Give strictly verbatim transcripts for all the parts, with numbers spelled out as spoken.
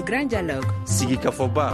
Le grand dialogue. Sigika Foba.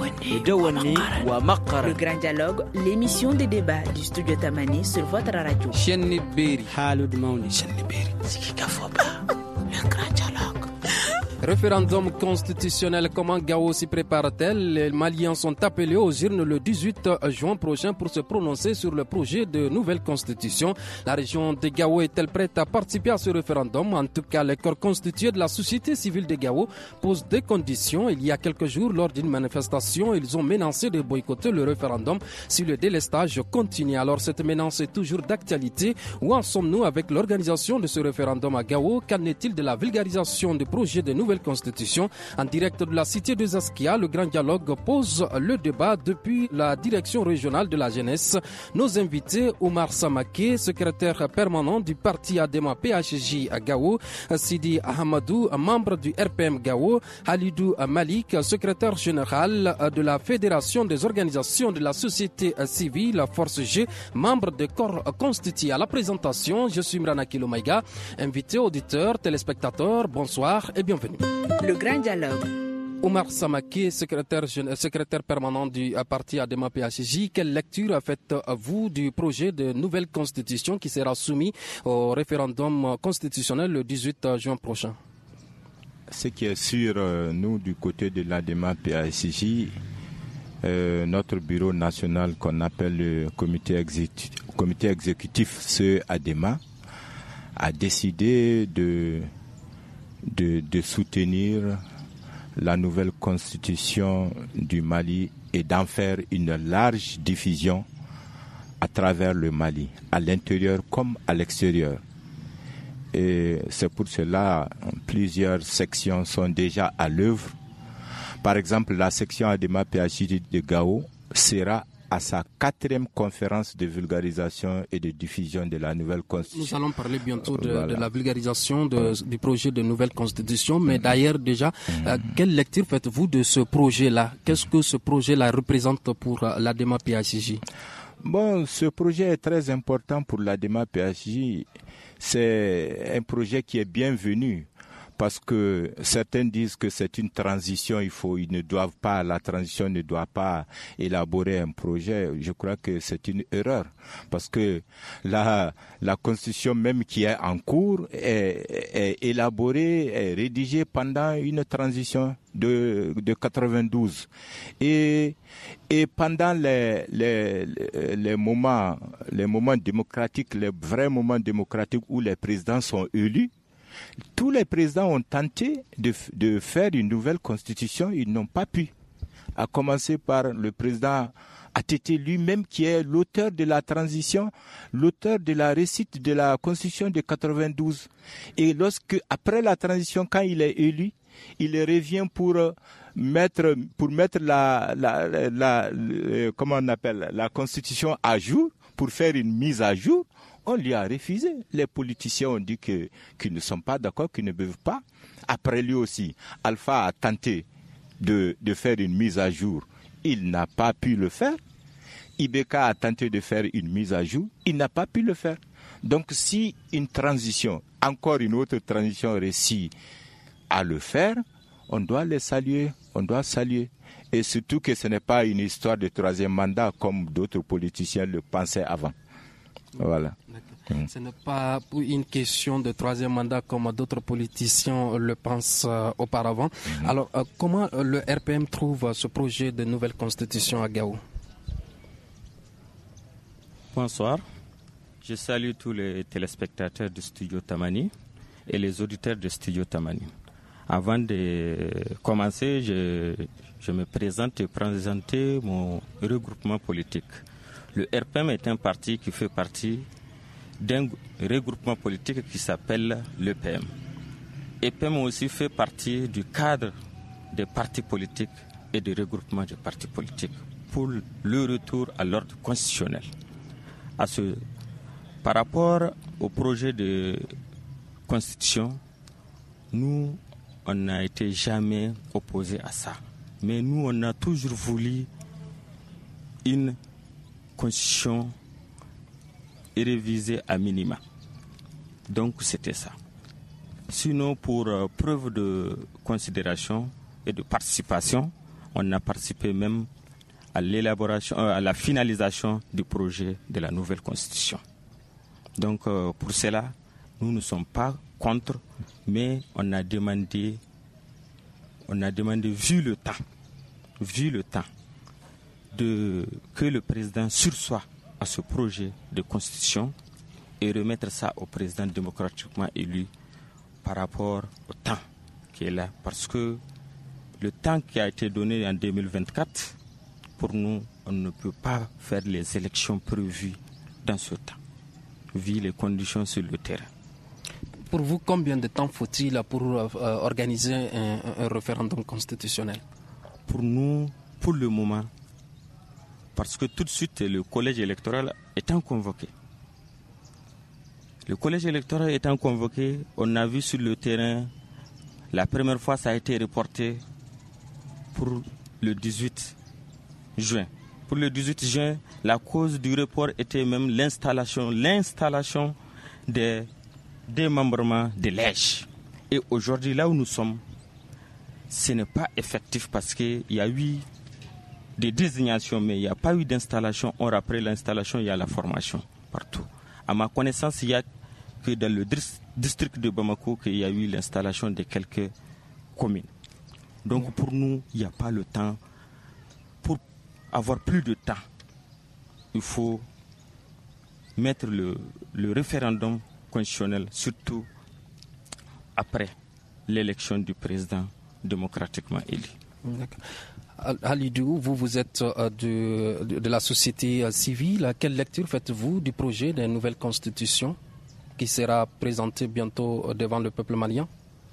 Le grand dialogue, l'émission des débats du studio Tamani sur votre radio. Chenni Beri. Halud Mauni. Chenni Beri. Sigika Foba. Le grand dialogue. Référendum constitutionnel, comment Gao s'y prépare-t-elle? Les Maliens sont appelés aux urnes le dix-huit juin prochain pour se prononcer sur le projet de nouvelle constitution. La région de Gao est-elle prête à participer à ce référendum? En tout cas, les corps constitués de la société civile de Gao posent des conditions. Il y a quelques jours, lors d'une manifestation, ils ont menacé de boycotter le référendum si le délestage continue. Alors, cette menace est toujours d'actualité. Où en sommes-nous avec l'organisation de ce référendum à Gao? Qu'en est-il de la vulgarisation du projet de nouvelle constitution? En direct de la cité de Zaskia, le grand dialogue pose le débat depuis la direction régionale de la jeunesse. Nos invités, Omar Samake, secrétaire permanent du parti Adema P H J à Gao, Sidi Ahmadou, membre du R P M Gao, Halidou Malik, secrétaire général de la Fédération des organisations de la société civile, Force G, membre de corps constitués. À la présentation, je suis Mrana Kilomaïga, invité auditeurs, téléspectateurs, bonsoir et bienvenue. Le grand dialogue. Omar Samake, secrétaire, secrétaire permanent du parti Adema P H J, quelle lecture faites-vous du projet de nouvelle constitution qui sera soumis au référendum constitutionnel le dix-huit juin prochain? Ce qui est sûr, nous, du côté de l'Adema P H J, euh, notre bureau national qu'on appelle le comité exécutif, comité exécutif ce Adema, a décidé de De, de soutenir la nouvelle constitution du Mali et d'en faire une large diffusion à travers le Mali, à l'intérieur comme à l'extérieur. Et c'est pour cela que plusieurs sections sont déjà à l'œuvre. Par exemple, la section Adema P H J de Gao sera à sa quatrième conférence de vulgarisation et de diffusion de la nouvelle constitution. Nous allons parler bientôt de, voilà. de la vulgarisation de, du projet de nouvelle constitution, mais mmh. d'ailleurs déjà, mmh. euh, quelle lecture faites-vous de ce projet-là? Qu'est-ce que ce projet-là représente pour euh, l'Adema P H J? Bon, ce projet est très important pour l'Adema P H J. C'est un projet qui est bienvenu. Parce que certains disent que c'est une transition, il faut, ils ne doivent pas, la transition ne doit pas élaborer un projet. Je crois que c'est une erreur. Parce que la, la constitution même qui est en cours est, est élaborée, est rédigée pendant une transition de, de quatre-vingt-douze. Et, et pendant les, les, les moments, les moments démocratiques, les vrais moments démocratiques où les présidents sont élus, tous les présidents ont tenté de, de faire une nouvelle constitution, ils n'ont pas pu. À commencer par le président A T T lui-même qui est l'auteur de la transition, l'auteur de la récite de la constitution de quatre-vingt-douze. Et lorsque, après la transition, quand il est élu, il revient pour mettre, pour mettre la, la, la, la, la, comment on appelle, la constitution à jour, pour faire une mise à jour. On lui a refusé. Les politiciens ont dit que, qu'ils ne sont pas d'accord, qu'ils ne peuvent pas. Après lui aussi, Alpha a tenté de, de faire une mise à jour. Il n'a pas pu le faire. Ibeka a tenté de faire une mise à jour. Il n'a pas pu le faire. Donc si une transition, encore une autre transition réussit à le faire, on doit les saluer. On doit saluer. Et surtout que ce n'est pas une histoire de troisième mandat comme d'autres politiciens le pensaient avant. Voilà. Mmh. Ce n'est pas une question de troisième mandat comme d'autres politiciens le pensent euh, auparavant. Mmh. Alors, euh, comment euh, le R P M trouve euh, ce projet de nouvelle constitution à Gao? Bonsoir. Je salue tous les téléspectateurs du studio Tamani et les auditeurs du studio Tamani. Avant de commencer, je, je me présente et présenter mon regroupement politique. Le R P M est un parti qui fait partie d'un regroupement politique qui s'appelle l'E P M. E P M aussi fait partie du cadre des partis politiques et des regroupements de partis politiques pour le retour à l'ordre constitutionnel. À ce, par rapport au projet de constitution, nous, on n'a été jamais opposés à ça. Mais nous, on a toujours voulu une constitution révisée à minima. Donc c'était ça. Sinon, pour euh, preuve de considération, et de participation. On a participé même à l'élaboration, à la finalisation du projet de la nouvelle constitution. Donc euh, pour cela, nous ne sommes pas contre, mais on a demandé, on a demandé, vu le temps, vu le temps, de, que le président sursoit à ce projet de constitution et remettre ça au président démocratiquement élu par rapport au temps qui est là. Parce que le temps qui a été donné en deux mille vingt-quatre, pour nous, on ne peut pas faire les élections prévues dans ce temps, vu les conditions sur le terrain. Pour vous, combien de temps faut-il pour euh, organiser un, un référendum constitutionnel? Pour nous, pour le moment, parce que tout de suite, le collège électoral étant convoqué. Le collège électoral étant convoqué, on a vu sur le terrain, la première fois, ça a été reporté pour le dix-huit juin. Pour le dix-huit juin, la cause du report était même l'installation, l'installation des démembrements de l'E G. Et aujourd'hui, là où nous sommes, ce n'est pas effectif parce qu'il y a eu des désignations, mais il n'y a pas eu d'installation. Or, après l'installation, il y a la formation partout. À ma connaissance, il n'y a que dans le district de Bamako qu'il y a eu l'installation de quelques communes. Donc, pour nous, il n'y a pas le temps. Pour avoir plus de temps, il faut mettre le, le référendum constitutionnel, surtout après l'élection du président démocratiquement élu. D'accord. Halidou, vous, vous êtes euh, de, de, de la société euh, civile. Quelle lecture faites-vous du projet de nouvelle constitution qui sera présenté bientôt euh, devant le peuple malien?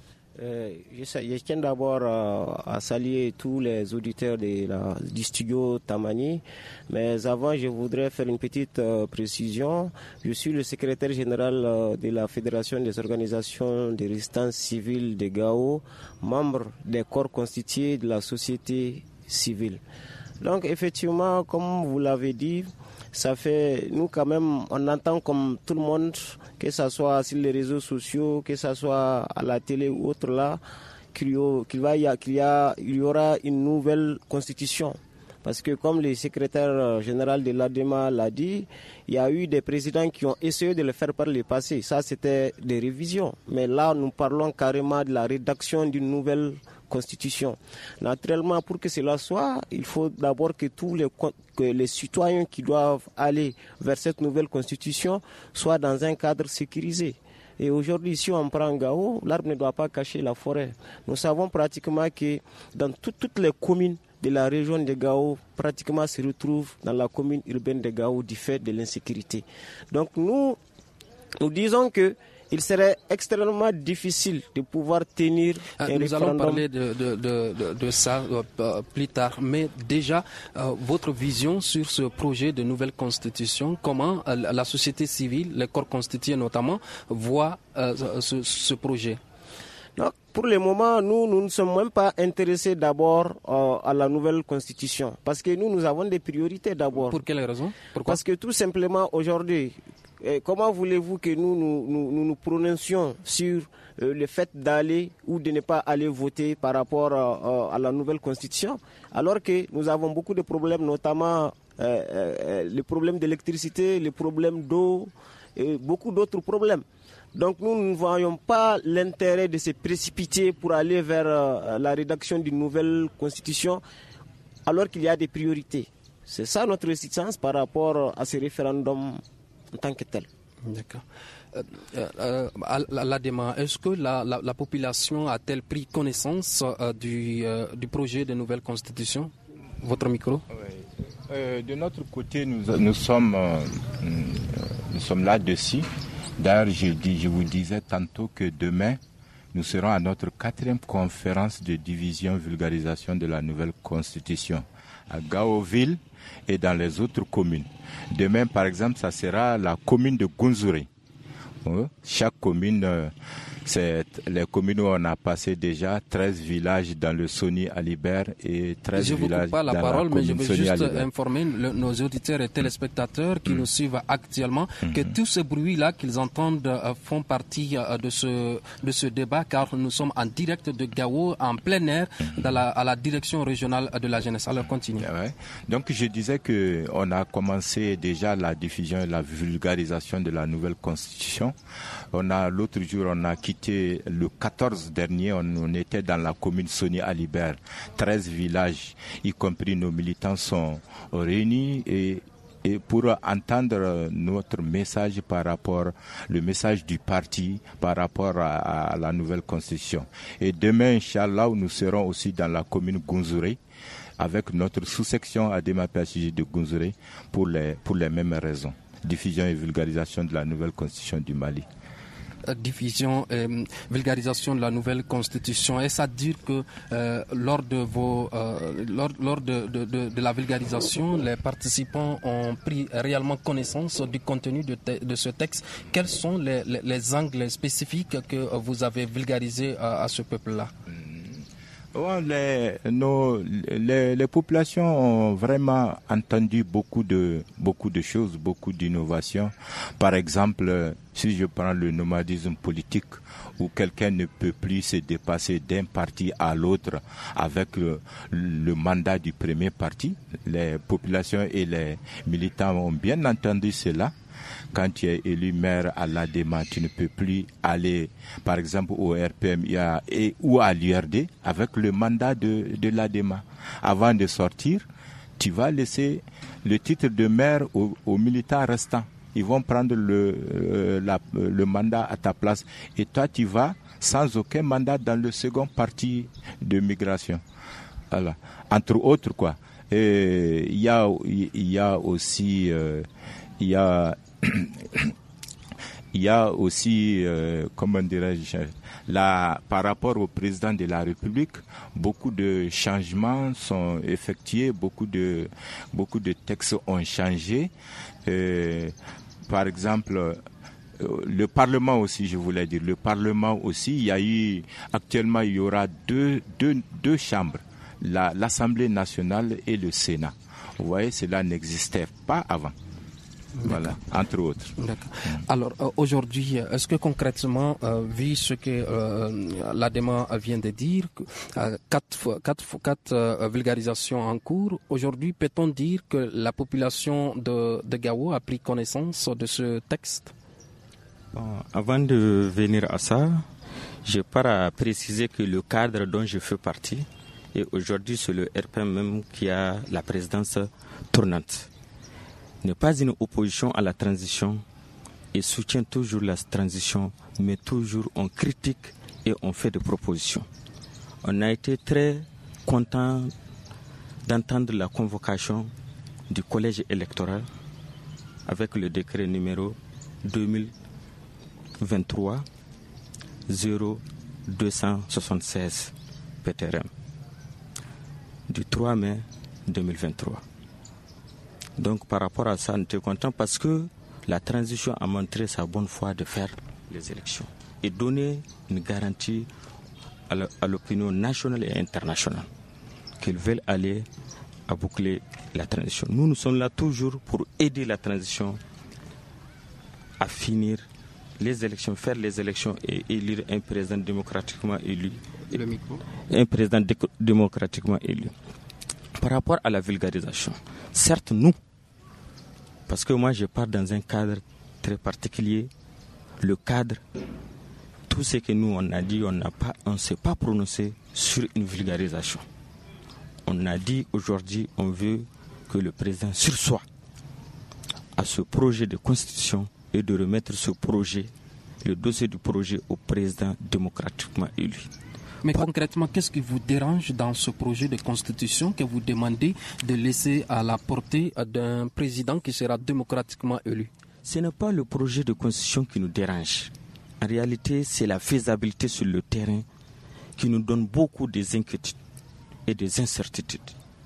Euh, je, je tiens d'abord euh, à saluer tous les auditeurs de la, du studio Tamani, mais avant je voudrais faire une petite euh, précision. Je suis le secrétaire général euh, de la Fédération des organisations de résistance civile de Gao, membre des corps constitués de la société civile. Donc effectivement, comme vous l'avez dit, ça fait, nous quand même, on entend comme tout le monde, que ce soit sur les réseaux sociaux, que ce soit à la télé ou autre là, qu'il y, va, qu'il y, a, il y aura une nouvelle constitution. Parce que comme le secrétaire général de l'A D E M A l'a dit, il y a eu des présidents qui ont essayé de le faire par le passé. Ça, c'était des révisions. Mais là, nous parlons carrément de la rédaction d'une nouvelle constitution. Naturellement, pour que cela soit, il faut d'abord que tous les, que les citoyens qui doivent aller vers cette nouvelle constitution soient dans un cadre sécurisé. Et aujourd'hui, si on prend Gao, l'arbre ne doit pas cacher la forêt. Nous savons pratiquement que dans tout, toutes les communes de la région de Gao, pratiquement se retrouvent dans la commune urbaine de Gao du fait de l'insécurité. Donc nous, nous disons que il serait extrêmement difficile de pouvoir tenir euh, un nous référendum. Nous allons parler de, de, de, de, de ça euh, plus tard, mais déjà, euh, votre vision sur ce projet de nouvelle constitution, comment euh, la société civile, les corps constitués notamment, voient euh, ce, ce projet? Donc, pour le moment, nous, nous ne sommes même pas intéressés d'abord euh, à la nouvelle constitution, parce que nous, nous avons des priorités d'abord. Pour quelle raison? Pourquoi? Parce que tout simplement, aujourd'hui, et comment voulez-vous que nous nous, nous, nous, nous prononcions sur euh, le fait d'aller ou de ne pas aller voter par rapport euh, à la nouvelle constitution, alors que nous avons beaucoup de problèmes, notamment euh, euh, les problèmes d'électricité, les problèmes d'eau et beaucoup d'autres problèmes. Donc nous ne voyons pas l'intérêt de se précipiter pour aller vers euh, la rédaction d'une nouvelle constitution alors qu'il y a des priorités. C'est ça notre résistance par rapport à ce référendum en tant que tel. D'accord. Euh, euh, à l'A D E M A, est-ce que la, la, la population a-t-elle pris connaissance euh, du, euh, du projet de nouvelle constitution? Votre micro. Oui. Euh, de notre côté, nous, nous, sommes, euh, nous sommes là-dessus. D'ailleurs, je, je vous disais tantôt que demain, nous serons à notre quatrième conférence de division vulgarisation de la nouvelle constitution à Gaoville et dans les autres communes. Demain, par exemple, ça sera la commune de Gunzuri. Chaque commune euh, C'est les communes où on a passé déjà treize villages dans le Soni Alibert et treize je villages pas la dans parole, la mais je commune veux Soni juste Alibert. informer le, nos auditeurs et téléspectateurs qui mm. nous suivent actuellement mm-hmm. que tous ces bruits-là qu'ils entendent euh, font partie euh, de ce de ce débat, car nous sommes en direct de Gao, en plein air, mm-hmm. dans la, à la direction régionale de la jeunesse. Alors continue. Ouais. Donc je disais que on a commencé déjà la diffusion et la vulgarisation de la nouvelle constitution. On a l'autre jour, on a quitté le quatorze dernier, on, on était dans la commune Soni Alibert. treize villages, y compris nos militants, sont réunis et Et pour entendre notre message par rapport, le message du parti par rapport à, à la nouvelle constitution. Et demain, Inch'Allah, nous serons aussi dans la commune Gounzouré avec notre sous-section Adema P H J de Gounzouré pour les, pour les mêmes raisons. Diffusion et vulgarisation de la nouvelle constitution du Mali. Diffusion et vulgarisation de la nouvelle constitution. Est-ce à dire que euh, lors de vos euh, lors, lors de, de, de, de la vulgarisation, les participants ont pris réellement connaissance du contenu de, te, de ce texte? Quels sont les, les, les angles spécifiques que vous avez vulgarisés à, à ce peuple-là? Oh, les, nos, les, les populations ont vraiment entendu beaucoup de, beaucoup de choses, beaucoup d'innovations. Par exemple, si je prends le nomadisme politique, où quelqu'un ne peut plus se dépasser d'un parti à l'autre avec le, le mandat du premier parti, les populations et les militants ont bien entendu cela. Quand tu es élu maire à l'Adema, tu ne peux plus aller, par exemple, au R P M et, ou à l'U R D avec le mandat de, de l'Adema. Avant de sortir, tu vas laisser le titre de maire aux, aux militants restants. Ils vont prendre le, euh, la, le mandat à ta place. Et toi, tu vas sans aucun mandat dans le second parti de migration. Voilà. Entre autres, quoi. Il y a, il y a aussi... Euh, il y a il y a aussi, euh, comment dirais-je, là, par rapport au président de la République, beaucoup de changements sont effectués, beaucoup de, beaucoup de textes ont changé. Euh, par exemple, le Parlement aussi, je voulais dire, le Parlement aussi, il y a eu, actuellement, il y aura deux, deux, deux chambres, la, l'Assemblée nationale et le Sénat. Vous voyez, cela n'existait pas avant. Voilà, entre autres. D'accord. Alors euh, aujourd'hui, est-ce que concrètement, euh, vu ce que euh, l'Adema vient de dire, euh, quatre, quatre, quatre euh, vulgarisations en cours, aujourd'hui, peut-on dire que la population de, de Gao a pris connaissance de ce texte? Bon, avant de venir à ça, je pars à préciser que le cadre dont je fais partie, et aujourd'hui c'est le R P M même qui a la présidence tournante, n'est pas une opposition à la transition et soutient toujours la transition, mais toujours on critique et on fait des propositions. On a été très content d'entendre la convocation du collège électoral avec le décret numéro deux mille vingt-trois zéro deux cent soixante-seize P T R M du trois mai deux mille vingt-trois. Donc par rapport à ça, on était content parce que la transition a montré sa bonne foi de faire les élections et donner une garantie à l'opinion nationale et internationale qu'ils veulent aller à boucler la transition. Nous, nous sommes là toujours pour aider la transition à finir les élections, faire les élections et élire un président démocratiquement élu. Le micro. Un président dé- démocratiquement élu. Par rapport à la vulgarisation, certes nous, parce que moi je pars dans un cadre très particulier, le cadre, tout ce que nous on a dit, on n'a pas, on ne s'est pas prononcé sur une vulgarisation. On a dit aujourd'hui, on veut que le président sursoit à ce projet de constitution et de remettre ce projet, le dossier du projet au président démocratiquement élu. Mais concrètement, qu'est-ce qui vous dérange dans ce projet de constitution que vous demandez de laisser à la portée d'un président qui sera démocratiquement élu? Ce n'est pas le projet de constitution qui nous dérange. En réalité, c'est la faisabilité sur le terrain qui nous donne beaucoup des inquiétudes et des incertitudes.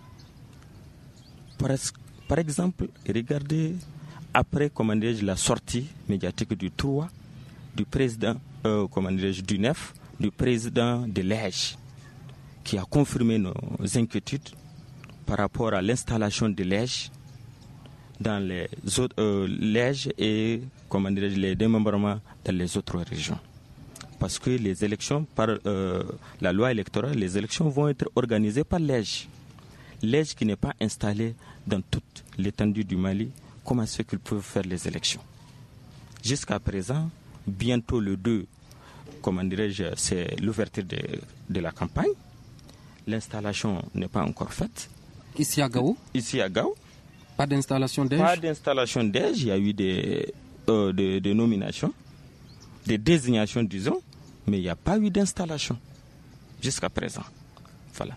Par, par exemple, regardez, après comment dire, la sortie médiatique du trois, du président, euh, comment dirais-je, du N E F, du président de l'E H J, qui a confirmé nos inquiétudes par rapport à l'installation de l'E H J dans les autres, euh, l'E H J et comment dirais-je, les démembrements dans les autres régions. Parce que les élections, par euh, la loi électorale, les élections vont être organisées par l'E H J. L'E H J qui n'est pas installé dans toute l'étendue du Mali, comment est-ce qu'ils peuvent faire les élections? Jusqu'à présent, bientôt le deux, comment dirais-je, c'est l'ouverture de, de la campagne. L'installation n'est pas encore faite. Ici à Gao? Ici à Gao. Pas d'installation d'E H J? Pas d'installation d'E H J. Il y a eu des, euh, des, des nominations, des désignations, disons, mais il n'y a pas eu d'installation jusqu'à présent. Voilà.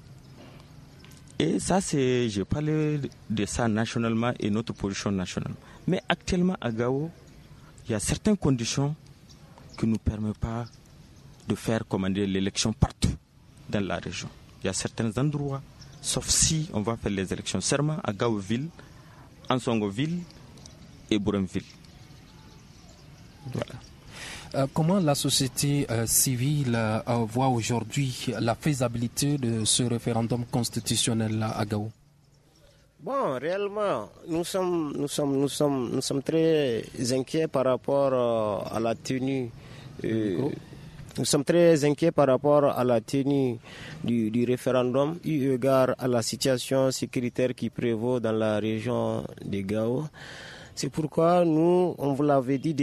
Et ça, c'est, je parlais de ça nationalement et notre position nationale. Mais actuellement, à Gao, il y a certaines conditions qui ne nous permettent pas de faire, comment dire, l'élection partout dans la région. Il y a certains endroits, sauf si on va faire les élections seulement à Gao-Ville, Ansongo-Ville et Bourem-Ville. Voilà. Euh, comment la société euh, civile euh, voit aujourd'hui la faisabilité de ce référendum constitutionnel à Gao? Bon, réellement, nous sommes, nous sommes, nous sommes, nous sommes très inquiets par rapport euh, à la tenue. Euh, nous sommes très inquiets par rapport à la tenue du, du référendum, eu égard à la situation sécuritaire qui prévaut dans la région de Gao. C'est pourquoi nous, on vous l'avait dit,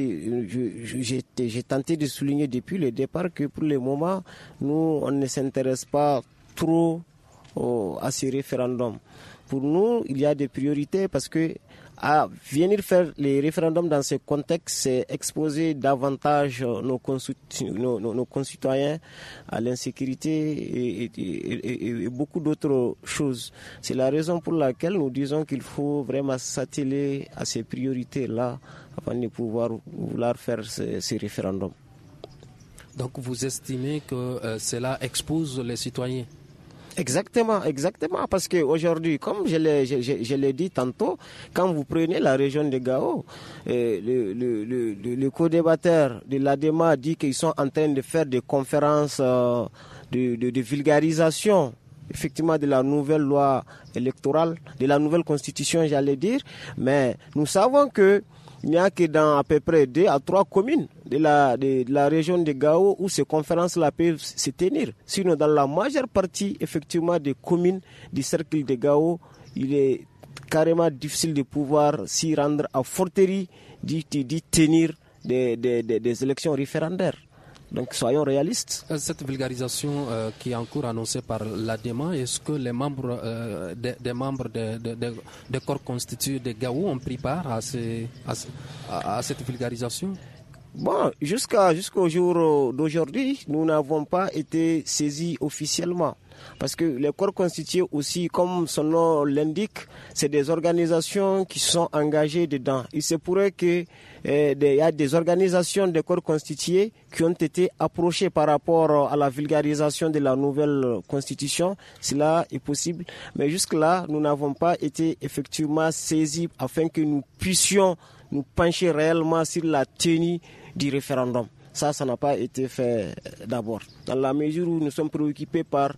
j'ai tenté de souligner depuis le départ que pour le moment, nous, on ne s'intéresse pas trop au, à ce référendum. Pour nous, il y a des priorités parce que à venir faire les référendums dans ce contexte, c'est exposer davantage nos, nos, nos, nos concitoyens à l'insécurité et, et, et, et beaucoup d'autres choses. C'est la raison pour laquelle nous disons qu'il faut vraiment s'atteler à ces priorités-là afin de pouvoir vouloir faire ces, ces référendums. Donc vous estimez que euh, cela expose les citoyens? Exactement, exactement, parce qu'aujourd'hui, comme je l'ai, je, je, je l'ai dit tantôt, quand vous prenez la région de Gao, euh, le, le, le, le, le co-débatteur de l'A D E M A dit qu'ils sont en train de faire des conférences euh, de, de, de vulgarisation, effectivement, de la nouvelle loi électorale, de la nouvelle constitution, j'allais dire, mais nous savons que il n'y a que dans à peu près deux à trois communes de la, de, de la région de Gao où ces conférences-là peuvent se tenir. Sinon, dans la majeure partie, effectivement, des communes du cercle de Gao, il est carrément difficile de pouvoir s'y rendre à fortiori d'y, d'y tenir des, des, des, des élections référendaires. Donc soyons réalistes. Cette vulgarisation euh, qui est en cours annoncée par l'A D E M A, est-ce que les membres, euh, des, des membres des de, de, de corps constitués de Gao ont pris part à, ces, à, à cette vulgarisation? Bon, jusqu'à, jusqu'au jour d'aujourd'hui, nous n'avons pas été saisis officiellement. Parce que les corps constitués aussi, comme son nom l'indique, c'est des organisations qui sont engagées dedans. Il se pourrait qu'il eh, y a des organisations de corps constitués qui ont été approchées par rapport à la vulgarisation de la nouvelle constitution. Cela est possible. Mais jusque-là, nous n'avons pas été effectivement saisis afin que nous puissions nous pencher réellement sur la tenue du référendum. Ça, ça n'a pas été fait d'abord. Dans la mesure où nous sommes préoccupés par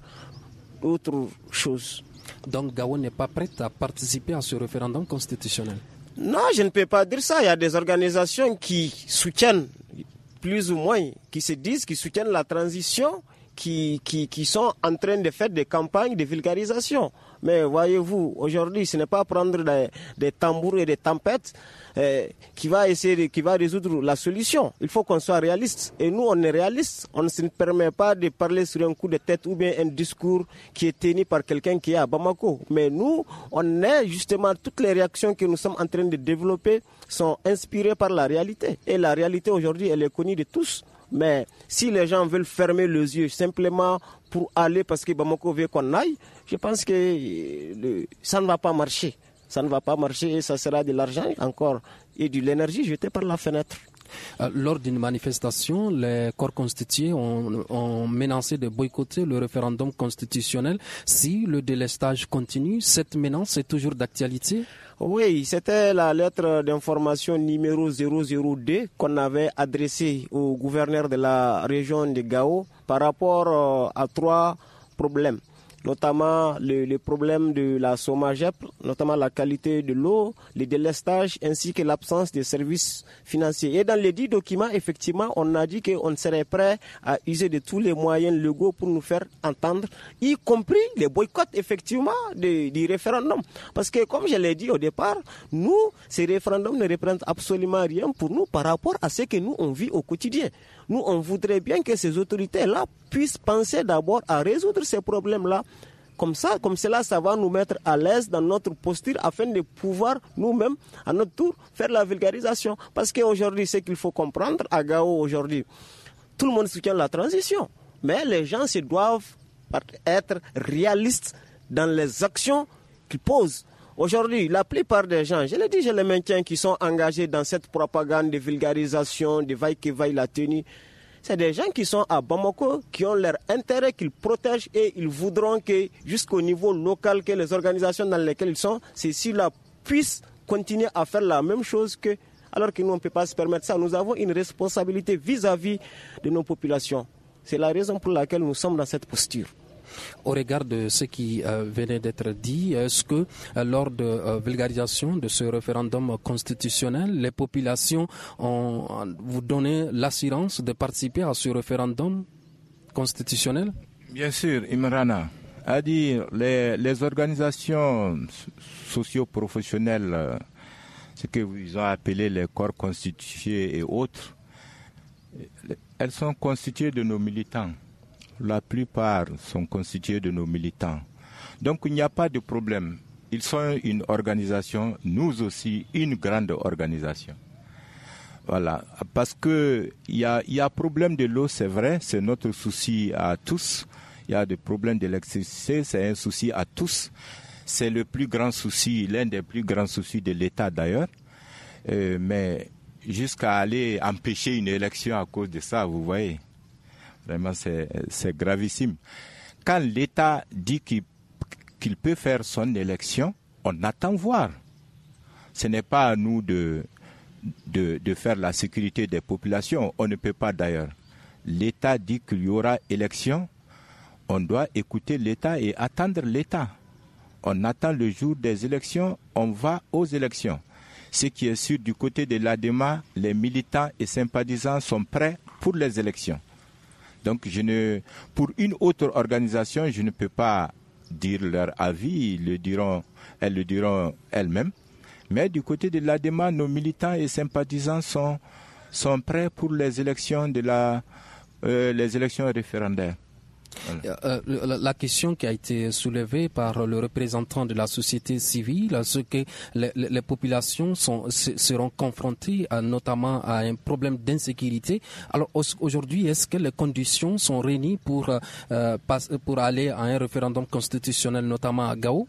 autre chose. Donc Gao n'est pas prête à participer à ce référendum constitutionnel? Non, je ne peux pas dire ça. Il y a des organisations qui soutiennent, plus ou moins, qui se disent, qui soutiennent la transition, qui, qui, qui sont en train de faire des campagnes de vulgarisation. Mais voyez-vous, aujourd'hui, ce n'est pas prendre des, des tambours et des tempêtes euh, qui va essayer, de, qui va résoudre la solution. Il faut qu'on soit réaliste. Et nous, on est réaliste. On ne se permet pas de parler sur un coup de tête ou bien un discours qui est tenu par quelqu'un qui est à Bamako. Mais nous, on est justement, toutes les réactions que nous sommes en train de développer sont inspirées par la réalité. Et la réalité aujourd'hui, elle est connue de tous. Mais si les gens veulent fermer les yeux simplement pour aller parce que Bamako veut qu'on aille, je pense que le, ça ne va pas marcher. Ça ne va pas marcher et ça sera de l'argent encore et de l'énergie jetée par la fenêtre. Euh, lors d'une manifestation, les corps constitués ont, ont menacé de boycotter le référendum constitutionnel. Si le délestage continue, cette menace est toujours d'actualité? Oui, c'était la lettre d'information numéro zéro zéro deux qu'on avait adressée au gouverneur de la région de Gao par rapport euh, à trois problèmes, notamment le, le problème de la SOMAGEP, notamment la qualité de l'eau, le délestage ainsi que l'absence de services financiers. Et dans les dix documents, effectivement, on a dit qu'on serait prêt à user de tous les moyens légaux pour nous faire entendre, y compris les boycotts, effectivement, du, du référendum. Parce que, comme je l'ai dit au départ, nous, ces référendums ne représentent absolument rien pour nous par rapport à ce que nous, on vit au quotidien. Nous, on voudrait bien que ces autorités-là puissent penser d'abord à résoudre ces problèmes-là. Comme ça, comme cela, ça va nous mettre à l'aise dans notre posture afin de pouvoir nous-mêmes, à notre tour, faire la vulgarisation. Parce qu'aujourd'hui, ce qu'il faut comprendre à Gao aujourd'hui, tout le monde soutient la transition. Mais les gens se doivent être réalistes dans les actions qu'ils posent. Aujourd'hui, la plupart des gens, je l'ai dit, je les maintiens, qui sont engagés dans cette propagande de vulgarisation, de vaille que vaille la tenue, c'est des gens qui sont à Bamako, qui ont leur intérêt, qu'ils protègent et ils voudront que jusqu'au niveau local, que les organisations dans lesquelles ils sont, ceux-ci-là puissent continuer à faire la même chose que, alors que nous, on ne peut pas se permettre ça. Nous avons une responsabilité vis-à-vis de nos populations. C'est la raison pour laquelle nous sommes dans cette posture. Au regard de ce qui euh, venait d'être dit, est-ce que euh, lors de euh, vulgarisation de ce référendum constitutionnel, les populations ont vous donné l'assurance de participer à ce référendum constitutionnel? Bien sûr, Imrana a dit les, les organisations socio-professionnelles, euh, ce que vous ont appelé les corps constitués et autres, elles sont constituées de nos militants. La plupart sont constitués de nos militants. Donc il n'y a pas de problème. Ils sont une organisation, nous aussi une grande organisation. Voilà. Parce que il y a, il y a problème de l'eau, c'est vrai, c'est notre souci à tous. Il y a des problèmes d'électricité, c'est un souci à tous. C'est le plus grand souci, l'un des plus grands soucis de l'État d'ailleurs. Euh, mais jusqu'à aller empêcher une élection à cause de ça, vous voyez. Vraiment, c'est, c'est gravissime. Quand l'État dit qu'il, qu'il peut faire son élection, on attend voir. Ce n'est pas à nous de, de, de faire la sécurité des populations. On ne peut pas d'ailleurs. L'État dit qu'il y aura élection. On doit écouter l'État et attendre l'État. On attend le jour des élections, on va aux élections. Ce qui est sûr, du côté de l'A D E M A, les militants et sympathisants sont prêts pour les élections. Donc, je ne, pour une autre organisation, je ne peux pas dire leur avis, ils le diront, elles le diront elles-mêmes. Mais du côté de l'A D E M A, nos militants et sympathisants sont, sont prêts pour les élections de la, euh, les élections référendaires. Voilà. Euh, la, la question qui a été soulevée par le représentant de la société civile, c'est que les, les populations sont, seront confrontées à, notamment à un problème d'insécurité. Alors aujourd'hui, est-ce que les conditions sont réunies pour, euh, pour aller à un référendum constitutionnel, notamment à Gao?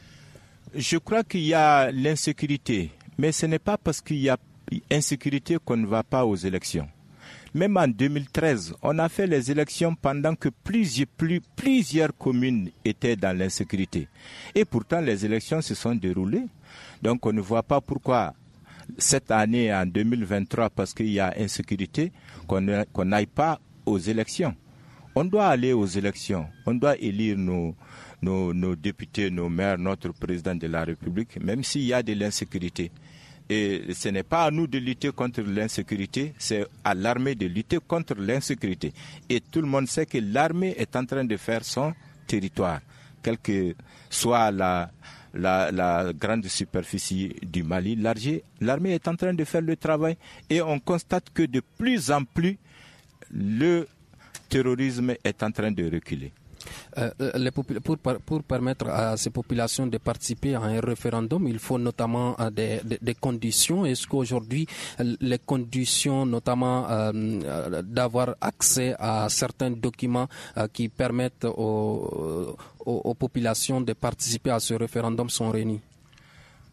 Je crois qu'il y a l'insécurité, mais ce n'est pas parce qu'il y a insécurité qu'on ne va pas aux élections. Même en deux mille treize, on a fait les élections pendant que plusieurs, plus, plusieurs communes étaient dans l'insécurité. Et pourtant, les élections se sont déroulées. Donc, on ne voit pas pourquoi cette année, en deux mille vingt-trois, parce qu'il y a insécurité, qu'on qu'on n'aille pas aux élections. On doit aller aux élections. On doit élire nos, nos, nos députés, nos maires, notre président de la République, même s'il y a de l'insécurité. Et ce n'est pas à nous de lutter contre l'insécurité, c'est à l'armée de lutter contre l'insécurité. Et tout le monde sait que l'armée est en train de faire son territoire, quelle que soit la, la, la grande superficie du Mali. L'armée est en train de faire le travail et on constate que de plus en plus, le terrorisme est en train de reculer. Euh, les pour, pour permettre à ces populations de participer à un référendum, il faut notamment euh, des, des, des conditions. Est-ce qu'aujourd'hui, les conditions, notamment euh, d'avoir accès à certains documents euh, qui permettent aux, aux, aux populations de participer à ce référendum sont réunies?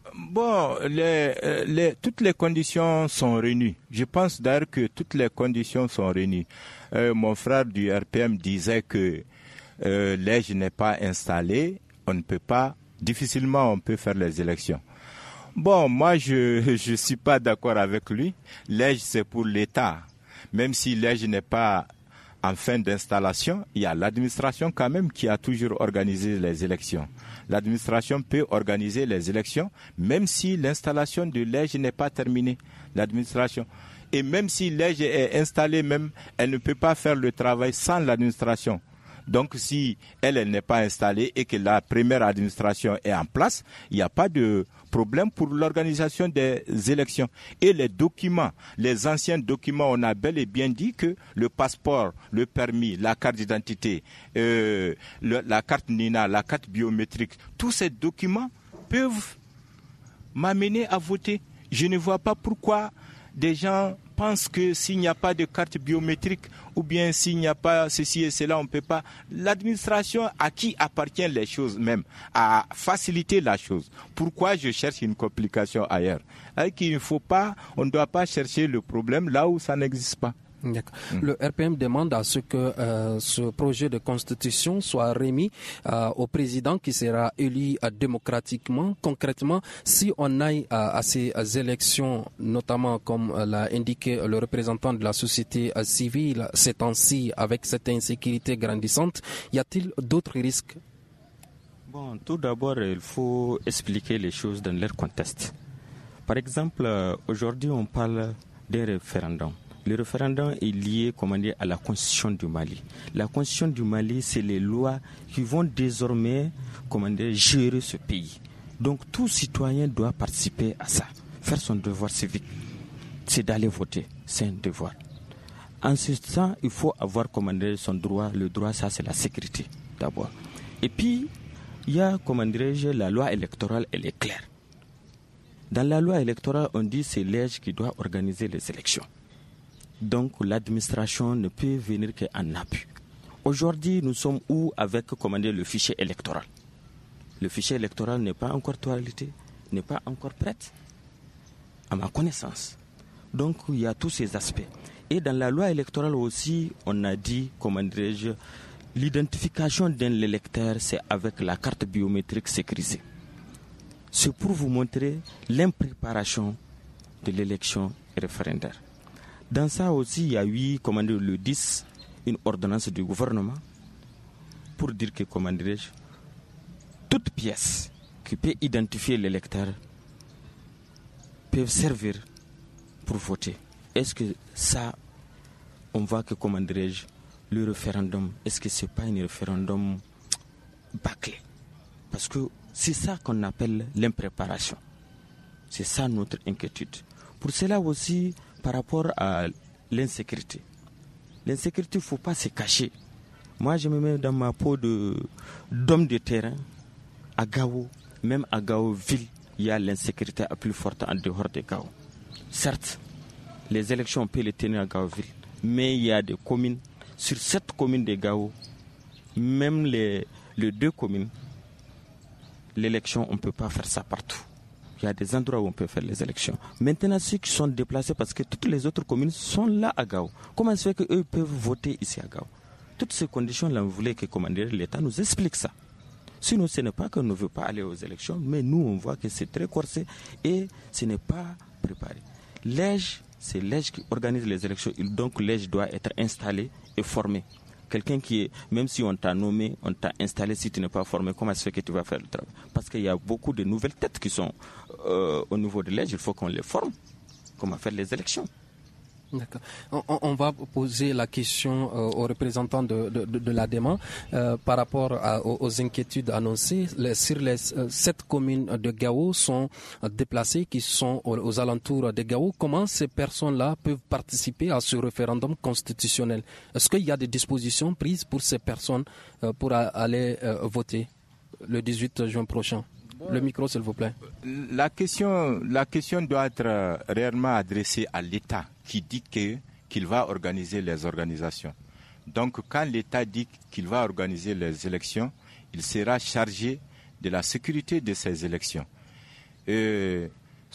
Bon, les, les, toutes les conditions sont réunies. Je pense d'ailleurs que toutes les conditions sont réunies. Euh, mon frère du R P M disait que euh, l'E J n'est pas installé, on ne peut pas, difficilement on peut faire les élections. Bon, moi je je suis pas d'accord avec lui. L'E J c'est pour l'État. Même si l'E J n'est pas en fin d'installation, il y a l'administration quand même qui a toujours organisé les élections. L'administration peut organiser les élections même si l'installation de l'E J n'est pas terminée. L'administration. Et même si l'E J est installée même, elle ne peut pas faire le travail sans l'administration. Donc si elle, elle n'est pas installée et que la première administration est en place, il n'y a pas de problème pour l'organisation des élections. Et les documents, les anciens documents, on a bel et bien dit que le passeport, le permis, la carte d'identité, euh, le, la carte NINA, la carte biométrique, tous ces documents peuvent m'amener à voter. Je ne vois pas pourquoi des gens pensent que s'il n'y a pas de carte biométrique ou bien s'il n'y a pas ceci et cela, on ne peut pas. L'administration à qui appartiennent les choses même, à faciliter la chose. Pourquoi je cherche une complication ailleurs? Alors qu'il ne faut pas, on ne doit pas chercher le problème là où ça n'existe pas. D'accord. Le R P M demande à ce que euh, ce projet de constitution soit remis euh, au président qui sera élu euh, démocratiquement. Concrètement, si on aille à, à ces élections, notamment comme euh, l'a indiqué le représentant de la société euh, civile ces temps-ci, avec cette insécurité grandissante, y a-t-il d'autres risques? Bon, tout d'abord, il faut expliquer les choses dans leur contexte. Par exemple, euh, aujourd'hui, on parle d'un référendum. Le référendum est lié, comment dire, à la constitution du Mali. La constitution du Mali, c'est les lois qui vont désormais, comment dire, gérer ce pays. Donc tout citoyen doit participer à ça, faire son devoir civique. C'est d'aller voter, c'est un devoir. En ce sens, il faut avoir, comment dire, son droit. Le droit, ça, c'est la sécurité, d'abord. Et puis, il y a, comment dirais-je, la loi électorale, elle est claire. Dans la loi électorale, on dit que c'est l'E J qui doit organiser les élections. Donc l'administration ne peut venir qu'en appui. Aujourd'hui, nous sommes où avec, comment dire, le fichier électoral? Le fichier électoral n'est pas encore toiletté, n'est pas encore prêt, à ma connaissance. Donc il y a tous ces aspects. Et dans la loi électorale aussi, on a dit, comment dirais-je, l'identification d'un électeur, c'est avec la carte biométrique sécurisée. C'est pour vous montrer l'impréparation de l'élection référendaire. Dans ça aussi, il y a eu, comment dire, le dix, une ordonnance du gouvernement pour dire que, comment dirais-je, toute pièce qui peut identifier l'électeur peut servir pour voter. Est-ce que ça, on voit que, comment dirais-je, le référendum, est-ce que ce n'est pas un référendum bâclé? Parce que c'est ça qu'on appelle l'impréparation. C'est ça notre inquiétude. Pour cela aussi, par rapport à l'insécurité. L'insécurité, il ne faut pas se cacher. Moi, je me mets dans ma peau de, d'homme de terrain. À Gao, même à Gao ville, il y a l'insécurité la plus forte en dehors de Gao. Certes, les élections, on peut les tenir à Gao ville, mais il y a des communes, sur sept communes de Gao, même les, les deux communes, l'élection, on ne peut pas faire ça partout. Il y a des endroits où on peut faire les élections. Maintenant, ceux qui sont déplacés, parce que toutes les autres communes sont là à Gao. Comment se fait qu'eux peuvent voter ici à Gao? Toutes ces conditions-là, vous voulez que, comment dire, l'État nous explique ça. Sinon, ce n'est pas qu'on ne veut pas aller aux élections, mais nous, on voit que c'est très corsé et ce n'est pas préparé. L'E J, c'est l'E J qui organise les élections. Donc, l'E J doit être installé et formé. Quelqu'un qui est, même si on t'a nommé, on t'a installé, si tu n'es pas formé, comment se fait que tu vas faire le travail? Parce qu'il y a beaucoup de nouvelles têtes qui sont euh, au niveau de l'E J, il faut qu'on les forme. Comment faire les élections? D'accord. On, on va poser la question euh, aux représentants de, de, de, de l'ADEMA euh, par rapport à, aux, aux inquiétudes annoncées. Les, sur les euh, sept communes de Gao sont euh, déplacées, qui sont aux, aux alentours de Gao. Comment ces personnes-là peuvent participer à ce référendum constitutionnel? Est-ce qu'il y a des dispositions prises pour ces personnes euh, pour a, aller euh, voter le dix-huit juin prochain? Le micro, s'il vous plaît. La question, la question doit être réellement adressée à l'État qui dit que, qu'il va organiser les organisations. Donc, quand l'État dit qu'il va organiser les élections, il sera chargé de la sécurité de ces élections. euh,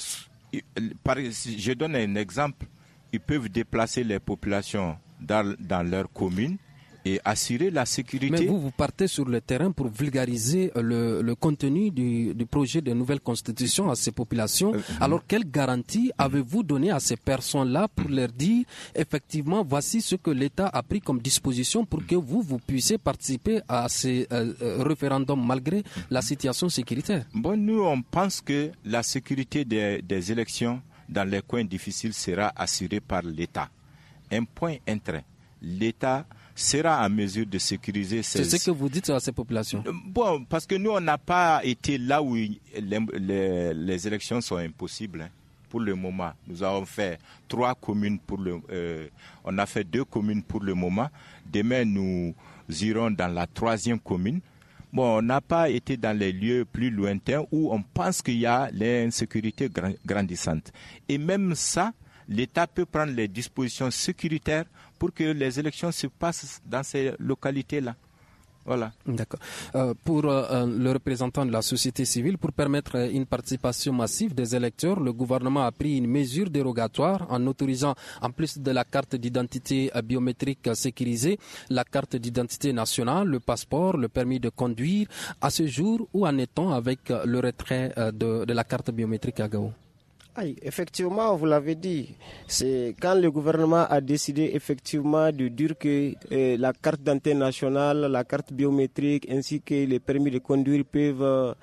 je donne un exemple, ils peuvent déplacer les populations dans, dans leur commune et assurer la sécurité. Mais vous, vous partez sur le terrain pour vulgariser le, le contenu du, du projet de nouvelle constitution à ces populations. Euh, Alors, quelle garantie avez-vous donné à ces personnes-là pour leur dire, effectivement, voici ce que l'État a pris comme disposition pour que vous, vous puissiez participer à ces euh, référendums malgré la situation sécuritaire? Bon, nous, on pense que la sécurité des, des élections dans les coins difficiles sera assurée par l'État. Un point intérêt. L'État sera en mesure de sécuriser ces... C'est ce que vous dites à ces populations. Bon, parce que nous, on n'a pas été là où les, les, les élections sont impossibles. Hein, pour le moment, nous avons fait trois communes pour le... Euh, on a fait deux communes pour le moment. Demain, nous irons dans la troisième commune. Bon, on n'a pas été dans les lieux plus lointains où on pense qu'il y a l'insécurité grandissante. Et même ça, l'État peut prendre les dispositions sécuritaires pour que les élections se passent dans ces localités-là. Voilà. D'accord. Euh, pour euh, le représentant de la société civile, pour permettre une participation massive des électeurs, le gouvernement a pris une mesure dérogatoire en autorisant, en plus de la carte d'identité biométrique sécurisée, la carte d'identité nationale, le passeport, le permis de conduire. À ce jour, où en est-on avec le retrait de, de la carte biométrique à Gao? Aïe, effectivement, vous l'avez dit, c'est quand le gouvernement a décidé effectivement de dire que euh, la carte d'identité nationale, la carte biométrique ainsi que les permis de conduire peuvent euh,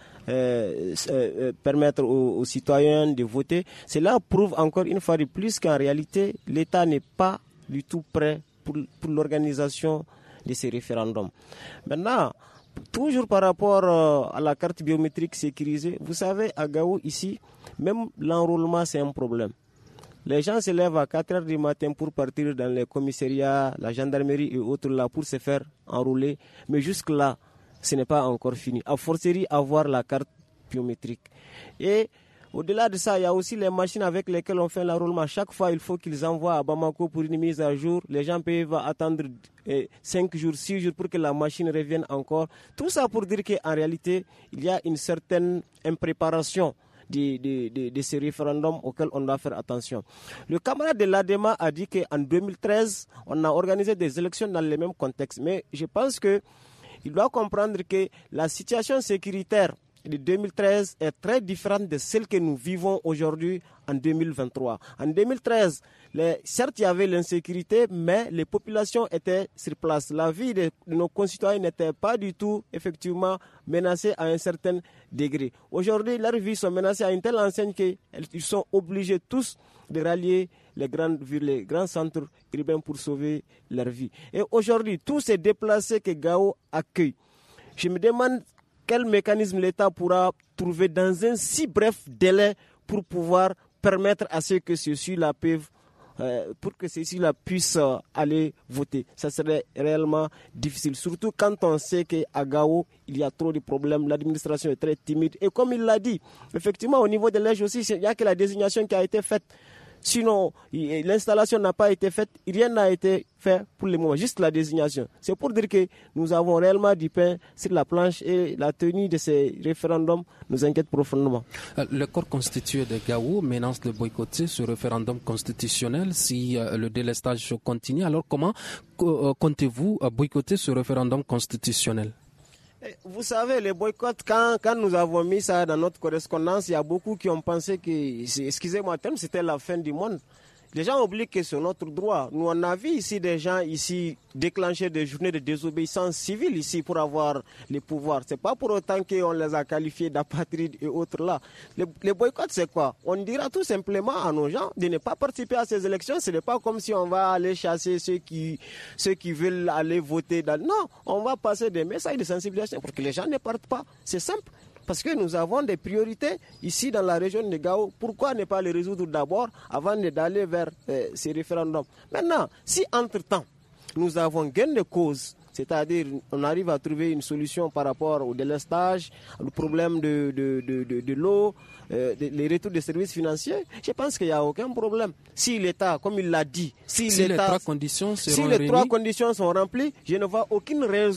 euh, permettre aux, aux citoyens de voter. Cela prouve encore une fois de plus qu'en réalité, l'État n'est pas du tout prêt pour, pour l'organisation de ces référendums. Maintenant, toujours par rapport euh, à la carte biométrique sécurisée, vous savez, à Gao, ici, même l'enrôlement, c'est un problème. Les gens se lèvent à quatre heures du matin pour partir dans les commissariats, la gendarmerie et autres là pour se faire enrôler. Mais jusque-là, ce n'est pas encore fini. A fortiori, avoir la carte biométrique. Et au-delà de ça, il y a aussi les machines avec lesquelles on fait l'enrôlement. Chaque fois, il faut qu'ils envoient à Bamako pour une mise à jour. Les gens peuvent attendre cinq jours, six jours pour que la machine revienne encore. Tout ça pour dire qu'en réalité, il y a une certaine impréparation de, de, de, de ces référendums auxquels on doit faire attention. Le camarade de l'A D E M A a dit qu'en deux mille treize, on a organisé des élections dans le même contexte. Mais je pense qu'il doit comprendre que la situation sécuritaire de deux mille treize est très différente de celle que nous vivons aujourd'hui en deux mille vingt-trois. En deux mille treize, les, certes, il y avait l'insécurité, mais les populations étaient sur place. La vie de, de nos concitoyens n'était pas du tout, effectivement, menacée à un certain degré. Aujourd'hui, leurs vies sont menacées à une telle enseigne qu'ils sont obligés tous de rallier les grandes villes, les grands centres urbains pour sauver leur vie. Et aujourd'hui, tous ces déplacés que Gao accueille, je me demande quel mécanisme l'État pourra trouver dans un si bref délai pour pouvoir permettre à ceux que ceux-ci-là peuvent, euh, pour que ceux-ci-là puissent euh, aller voter. Ça serait réellement difficile, surtout quand on sait qu'à Gao, il y a trop de problèmes, l'administration est très timide. Et comme il l'a dit, effectivement, au niveau de l'E J aussi, il n'y a que la désignation qui a été faite. Sinon, l'installation n'a pas été faite, rien n'a été fait pour le moment, juste la désignation. C'est pour dire que nous avons réellement du pain sur la planche et la tenue de ces référendums nous inquiète profondément. Le corps constitué de Gao menace de boycotter ce référendum constitutionnel si le délestage continue. Alors comment comptez-vous boycotter ce référendum constitutionnel ? Vous savez, les boycotts, quand, quand nous avons mis ça dans notre correspondance, il y a beaucoup qui ont pensé que, excusez-moi, c'était la fin du monde. Les gens oublient que c'est notre droit. Nous, on a vu ici des gens ici déclencher des journées de désobéissance civile ici pour avoir les pouvoirs. C'est pas pour autant qu'on les a qualifiés d'apatrides et autres là. Les, les boycotts, c'est quoi? On dira tout simplement à nos gens de ne pas participer à ces élections. Ce n'est pas comme si on va aller chasser ceux qui, ceux qui veulent aller voter. Dans... Non, on va passer des messages de sensibilisation pour que les gens ne partent pas. C'est simple. Parce que nous avons des priorités ici dans la région de Gao. Pourquoi ne pas les résoudre d'abord avant d'aller vers euh, ces référendums? Maintenant, si entre-temps, nous avons gain de cause, c'est-à-dire on arrive à trouver une solution par rapport au délestage, au problème de, de, de, de, de l'eau, euh, de, les retours des services financiers, je pense qu'il n'y a aucun problème. Si l'État, comme il l'a dit, si, si les trois conditions seront si les réunies, trois conditions sont remplies, je ne vois aucune raison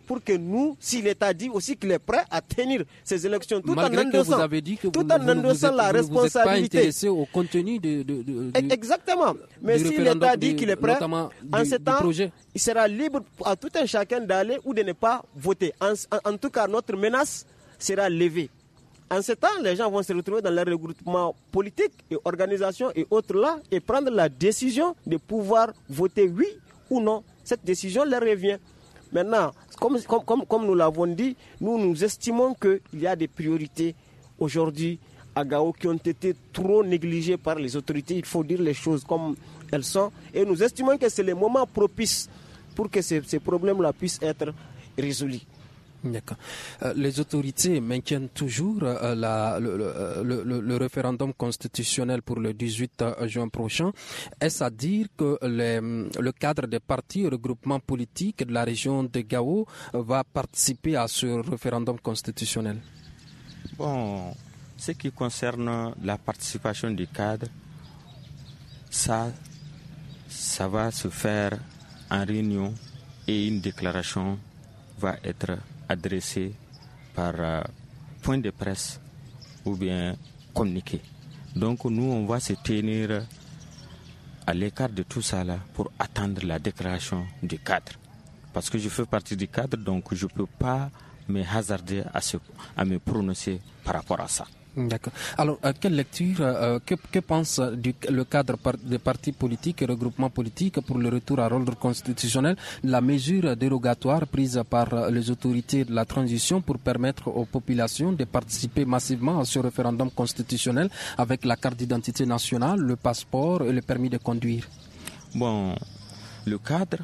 pour que nous, si l'État dit aussi qu'il est prêt à tenir ces élections, tout Malgré en endossant, que vous avez dit que tout vous, en vous, endossant vous, la vous, responsabilité. Vous n'êtes pas intéressé au contenu de, de, de, de exactement. Mais si l'État dit qu'il est prêt, en du, ce temps, projet. il sera libre à tout un chacun d'aller ou de ne pas voter. En, en, en tout cas, notre menace sera levée. En ce temps, les gens vont se retrouver dans leur regroupement politique et organisation et autres là et prendre la décision de pouvoir voter oui ou non. Cette décision leur revient. Maintenant, comme, comme, comme, comme nous l'avons dit, nous nous estimons qu'il y a des priorités aujourd'hui à Gao qui ont été trop négligées par les autorités. Il faut dire les choses comme elles sont. Et nous estimons que c'est le moment propice pour que ces, ces problèmes-là puissent être résolus. D'accord. Euh, les autorités maintiennent toujours euh, la, le, le, le, le référendum constitutionnel pour le dix-huit juin prochain. Est-ce à dire que les, le cadre des partis et regroupements politiques de la région de Gao va participer à ce référendum constitutionnel? Bon, ce qui concerne la participation du cadre, ça, ça va se faire en réunion et une déclaration va être adressé par euh, point de presse ou bien communiqué. Donc nous, on va se tenir à l'écart de tout ça là pour attendre la déclaration du cadre. Parce que je fais partie du cadre, donc je ne peux pas me hasarder à, ce, à me prononcer par rapport à ça. D'accord. Alors, euh, quelle lecture, euh, que, que pense du, le cadre par, des partis politiques et regroupements politiques pour le retour à l'ordre constitutionnel, la mesure dérogatoire prise par les autorités de la transition pour permettre aux populations de participer massivement à ce référendum constitutionnel avec la carte d'identité nationale, le passeport et le permis de conduire? Bon, le cadre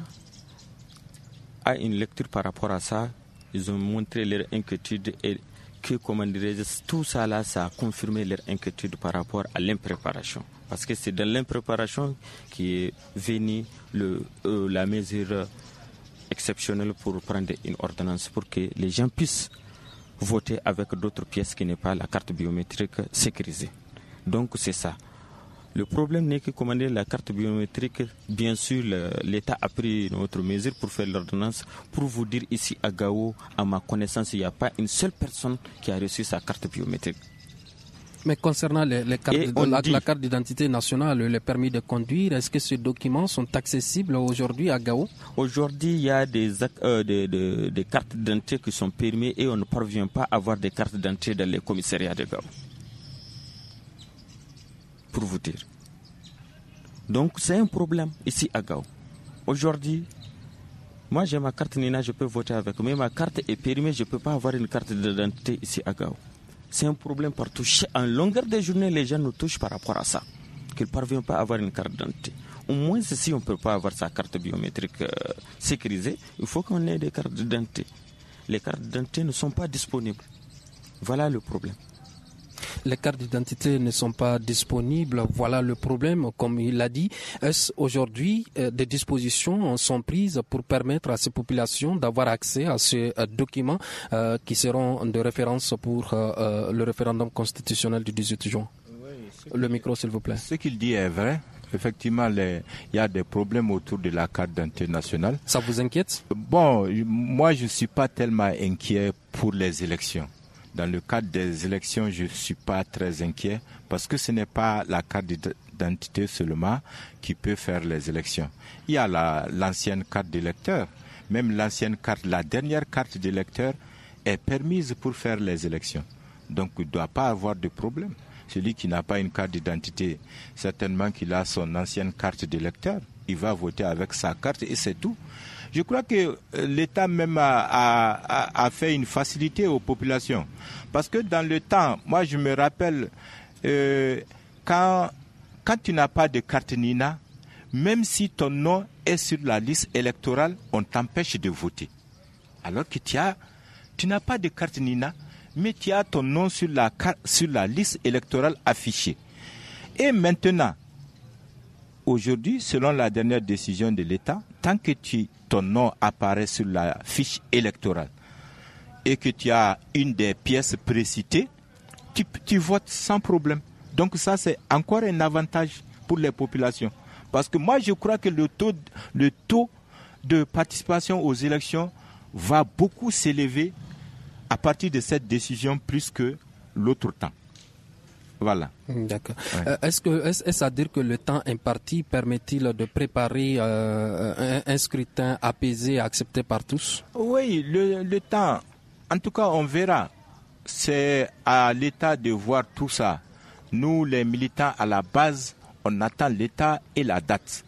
a une lecture par rapport à ça. Ils ont montré leur inquiétude et que, comment dirais-je, tout ça là, ça a confirmé leur inquiétude par rapport à l'impréparation. Parce que c'est dans l'impréparation qui est venue le, euh, la mesure exceptionnelle pour prendre une ordonnance pour que les gens puissent voter avec d'autres pièces qui n'est pas la carte biométrique sécurisée. Donc c'est ça. Le problème n'est que commander la carte biométrique, bien sûr, le, l'État a pris une autre mesure pour faire l'ordonnance. Pour vous dire, ici à Gao, à ma connaissance, il n'y a pas une seule personne qui a reçu sa carte biométrique. Mais concernant les, les cartes, la, dit, la carte d'identité nationale, le permis de conduire, est-ce que ces documents sont accessibles aujourd'hui à Gao? Aujourd'hui, il y a des, euh, des, des, des cartes d'identité qui sont permises et on ne parvient pas à avoir des cartes d'identité dans les commissariats de Gao. Pour vous dire. Donc c'est un problème ici à Gao. Aujourd'hui, moi j'ai ma carte Nina, je peux voter avec, mais ma carte est périmée, je ne peux pas avoir une carte d'identité ici à Gao. C'est un problème partout. En longueur de journée, les gens nous touchent par rapport à ça, qu'ils ne parviennent pas à avoir une carte d'identité. Au moins, si on ne peut pas avoir sa carte biométrique euh, sécurisée, il faut qu'on ait des cartes d'identité. Les cartes d'identité ne sont pas disponibles. Voilà le problème. Les cartes d'identité ne sont pas disponibles, voilà le problème, comme il l'a dit. Est-ce aujourd'hui euh, des dispositions sont prises pour permettre à ces populations d'avoir accès à ces euh, documents euh, qui seront de référence pour euh, euh, le référendum constitutionnel du dix-huit juin? Oui, le micro, s'il vous plaît. Ce qu'il dit est vrai. Effectivement, les, il y a des problèmes autour de la carte d'identité nationale. Ça vous inquiète? Bon, moi, je ne suis pas tellement inquiet pour les élections. Dans le cadre des élections, je ne suis pas très inquiet parce que ce n'est pas la carte d'identité seulement qui peut faire les élections. Il y a la, l'ancienne carte d'électeur. Même l'ancienne carte, la dernière carte d'électeur est permise pour faire les élections. Donc, il ne doit pas avoir de problème. Celui qui n'a pas une carte d'identité, certainement qu'il a son ancienne carte d'électeur. Il va voter avec sa carte et c'est tout. Je crois que l'État même a, a, a fait une facilité aux populations. Parce que dans le temps, moi je me rappelle, euh, quand, quand tu n'as pas de carte Nina, même si ton nom est sur la liste électorale, on t'empêche de voter. Alors que tu, as, tu n'as pas de carte Nina, mais tu as ton nom sur la, sur la liste électorale affichée. Et maintenant, aujourd'hui, selon la dernière décision de l'État, tant que tu, ton nom apparaît sur la fiche électorale et que tu as une des pièces précitées, tu, tu votes sans problème. Donc ça, c'est encore un avantage pour les populations. Parce que moi, je crois que le taux, le taux de participation aux élections va beaucoup s'élever à partir de cette décision plus que l'autre temps. Voilà. D'accord. Ouais. Euh, est-ce que est-ce, est-ce à dire que le temps imparti permet-il de préparer euh, un, un scrutin apaisé et accepté par tous? Oui, le, le temps, en tout cas, on verra. C'est à l'État de voir tout ça. Nous, les militants, à la base, on attend l'État et la date.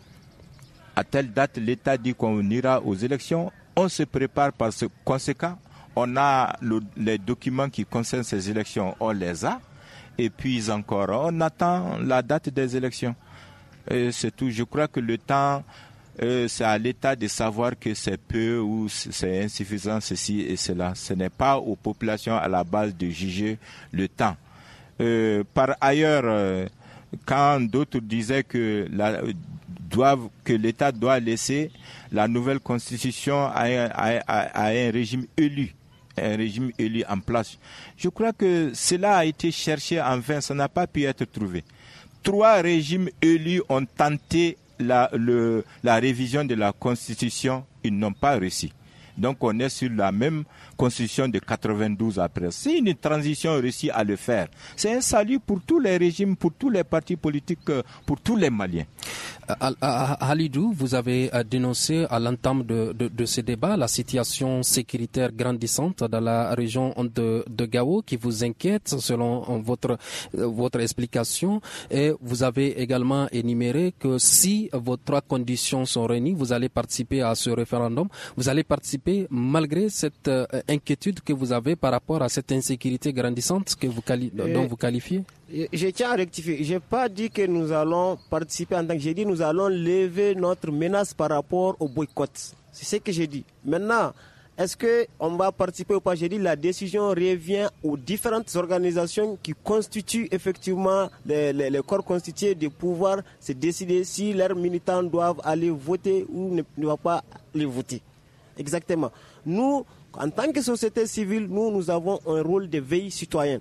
À telle date, l'État dit qu'on ira aux élections. On se prépare par ce conséquent. On a le, les documents qui concernent ces élections, on les a. Et puis encore, on attend la date des élections. Et c'est tout. Je crois que le temps, euh, c'est à l'État de savoir que c'est peu ou c'est insuffisant, ceci et cela. Ce n'est pas aux populations à la base de juger le temps. Euh, par ailleurs, euh, quand d'autres disaient que, la, doivent, que l'État doit laisser la nouvelle constitution à un, à, à, à un régime élu, un régime élu en place. Je crois que cela a été cherché en vain, ça n'a pas pu être trouvé. Trois régimes élus ont tenté la, le, la révision de la Constitution, ils n'ont pas réussi. Donc on est sur la même Constitution de quatre-vingt-douze après. C'est une transition réussie à le faire. C'est un salut pour tous les régimes, pour tous les partis politiques, pour tous les Maliens. Halidou, vous avez dénoncé à l'entame de, de, de ce débat la situation sécuritaire grandissante dans la région de, de Gao qui vous inquiète selon votre, votre explication. Et vous avez également énuméré que si vos trois conditions sont réunies, vous allez participer à ce référendum. Vous allez participer malgré cette euh, inquiétude que vous avez par rapport à cette insécurité grandissante que vous quali- dont vous qualifiez? Je tiens à rectifier. Je n'ai pas dit que nous allons participer en tant que... J'ai dit que nous allons lever notre menace par rapport au boycott. C'est ce que j'ai dit. Maintenant, est-ce qu'on va participer ou pas? J'ai dit que la décision revient aux différentes organisations qui constituent effectivement les, les, les corps constitués de pouvoir se décider si leurs militants doivent aller voter ou ne, ne doivent pas aller voter. Exactement. Nous, en tant que société civile, nous, nous avons un rôle de veille citoyenne.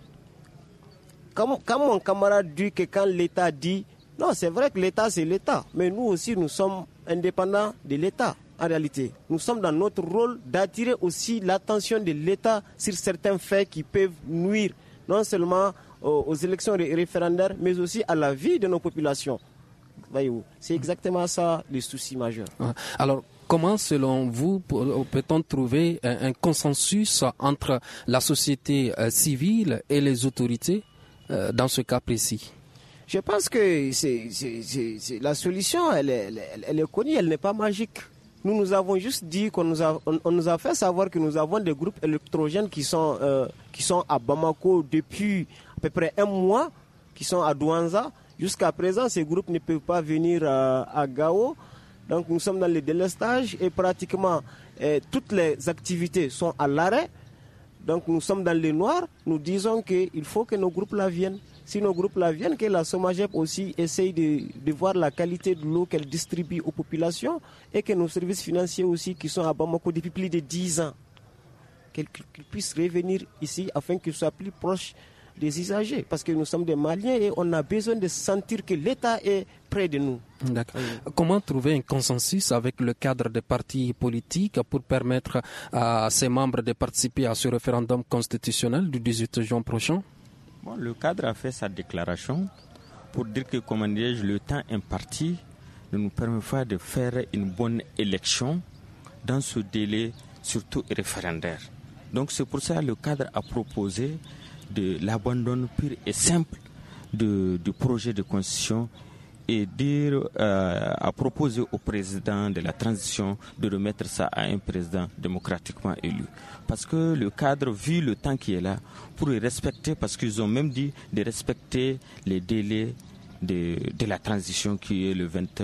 Comme, comme mon camarade dit que quand l'État dit, non, c'est vrai que l'État c'est l'État, mais nous aussi nous sommes indépendants de l'État en réalité. Nous sommes dans notre rôle d'attirer aussi l'attention de l'État sur certains faits qui peuvent nuire non seulement aux, aux élections référendaires, mais aussi à la vie de nos populations. Voyez-vous, c'est exactement ça le souci majeur. Alors, comment, selon vous, peut-on trouver un, un consensus entre la société euh, civile et les autorités euh, dans ce cas précis? Je pense que c'est, c'est, c'est, c'est, la solution, elle est, elle, est, elle est connue, elle n'est pas magique. Nous nous avons juste dit qu'on nous a, on, on nous a fait savoir que nous avons des groupes électrogènes qui sont, euh, qui sont à Bamako depuis à peu près un mois, qui sont à Douanza. Jusqu'à présent, ces groupes ne peuvent pas venir euh, à Gao. Donc nous sommes dans le délestage et pratiquement eh, toutes les activités sont à l'arrêt. Donc nous sommes dans le noir. Nous disons qu'il faut que nos groupes là viennent. Si nos groupes là viennent, que la SOMAGEP aussi essaye de, de voir la qualité de l'eau qu'elle distribue aux populations et que nos services financiers aussi qui sont à Bamako depuis plus de dix ans, qu'ils, qu'ils puissent revenir ici afin qu'ils soient plus proches des usagers. Parce que nous sommes des Maliens et on a besoin de sentir que l'État est près de nous. D'accord. Comment trouver un consensus avec le cadre des partis politiques pour permettre à ses membres de participer à ce référendum constitutionnel du dix-huit juin prochain? Bon, le cadre a fait sa déclaration pour dire que, comment dirais-je, le temps imparti ne nous permet pas de faire une bonne élection dans ce délai, surtout référendaire. Donc c'est pour ça que le cadre a proposé de l'abandon pur et simple de, du projet de constitution et dire, euh, à proposer au président de la transition de remettre ça à un président démocratiquement élu. Parce que le cadre, vu le temps qui est là, pour le respecter, parce qu'ils ont même dit de respecter les délais de, de la transition qui est le vingt,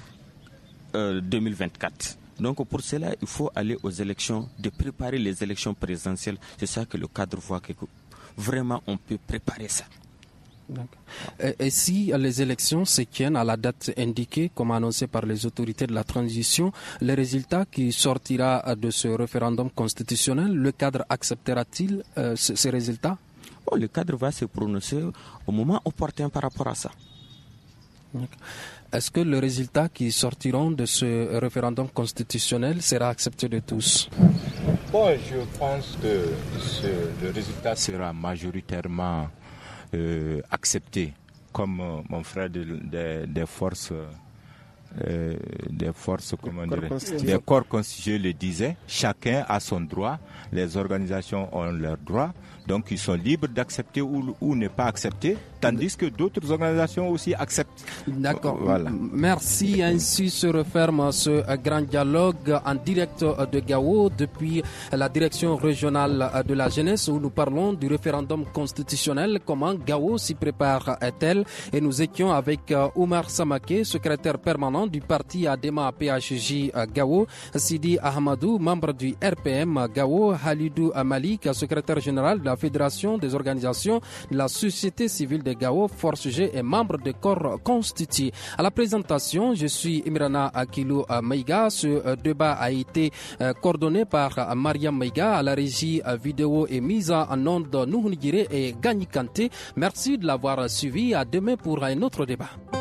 euh, deux mille vingt-quatre. Donc pour cela, il faut aller aux élections, de préparer les élections présidentielles. C'est ça que le cadre voit, que vraiment on peut préparer ça. Et, et si les élections se tiennent à la date indiquée, comme annoncé par les autorités de la transition, les résultats qui sortira de ce référendum constitutionnel, le cadre acceptera-t-il euh, ce, ces résultats? Oh, le cadre va se prononcer au moment opportun par rapport à ça. Est-ce que le résultat qui sortiront de ce référendum constitutionnel sera accepté de tous? Bon, je pense que ce, le résultat sera majoritairement euh, accepté, comme euh, mon frère des de, de forces, euh, des forces, comment dire, des corps constitués le disait. Chacun a son droit, les organisations ont leurs droits. Donc, ils sont libres d'accepter ou, ou ne pas accepter, tandis que d'autres organisations aussi acceptent. D'accord. Voilà. Merci. Ainsi se referme ce grand dialogue en direct de Gao depuis la direction régionale de la jeunesse où nous parlons du référendum constitutionnel. Comment Gao s'y prépare-t-elle? Et nous étions avec Oumar Samake, secrétaire permanent du parti Adema P H J Gao, Sidi Ahmadou, membre du R P M Gao, Halidou Malik, secrétaire général de la Fédération des organisations de la société civile de Gao, Force G et membre des corps constitués. À la présentation, je suis Imrana Akilou Maïga. Ce débat a été coordonné par Mariam Maïga. À la régie vidéo et mise en onde Nouhounigire et Gagni Kanté. Merci de l'avoir suivi. À demain pour un autre débat.